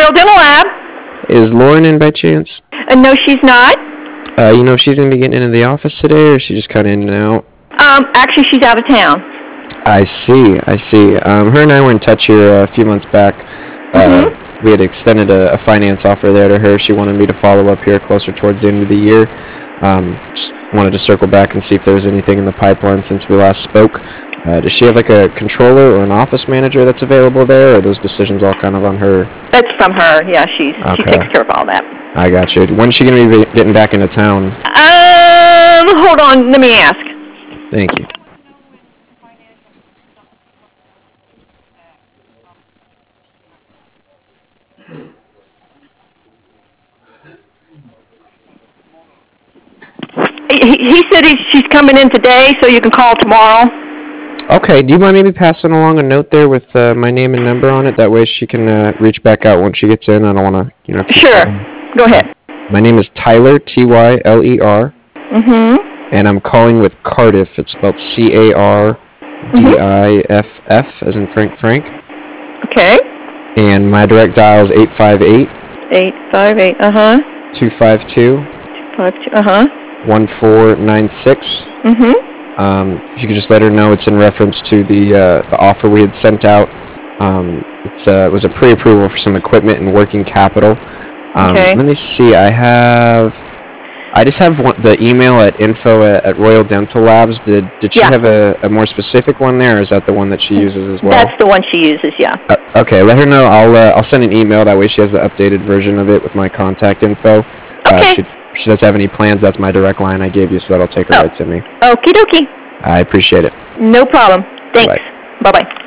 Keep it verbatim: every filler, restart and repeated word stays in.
Royal Dental Lab. Is Lauren in by chance? Uh, no, she's not. Uh, you know if she's going to be getting into the office today, or is she just kind of in and out? Um, actually, she's out of town. I see, I see. Um, her and I were in touch here uh, a few months back. Uh, Mm-hmm. We had extended a, a finance offer there to her. She wanted me to follow up here closer towards the end of the year. Um, just wanted to circle back and see if there was anything in the pipeline since we last spoke. Uh, does she have like a controller or an office manager that's available there, or are those decisions all kind of on her? That's from her. Yeah, she's Okay. she takes care of all that. I got you. When's she going to be getting back into town? Um, hold on. Let me ask. Thank you. He, he said he's, she's coming in today, so you can call tomorrow. Okay, do you mind maybe passing along a note there with uh, my name and number on it? That way she can uh, reach back out once she gets in. I don't want to, you know. keep Sure. calling. Go ahead. My name is Tyler, T Y L E R, Mm-hmm. and I'm calling with Cardiff. It's spelled C A R D I F F, as in Frank Frank. Okay. And my direct dial is eight five eight, Eight five eight. Uh huh. two five two, Five two. Uh huh. one four nine six. Mm-hmm. Um, if you could just let her know it's in reference to the uh, the offer we had sent out. Um, it's, uh, it was a pre-approval for some equipment and working capital. Um, Okay. Let me see. I have. I just have one, the email at info at, at Royal Dental Labs. Did did she Yeah. have a, a more specific one there, or is that the one that she uses as well? That's the one she uses. Yeah. Uh, okay, let her know. I'll uh, I'll send an email. That way she has the updated version of it with my contact info. Uh, Okay. if she, if she does have any plans, that's my direct line I gave you, so that'll take her Oh. right to me. Okie dokie. I appreciate it. No problem. Thanks. Bye. Bye bye.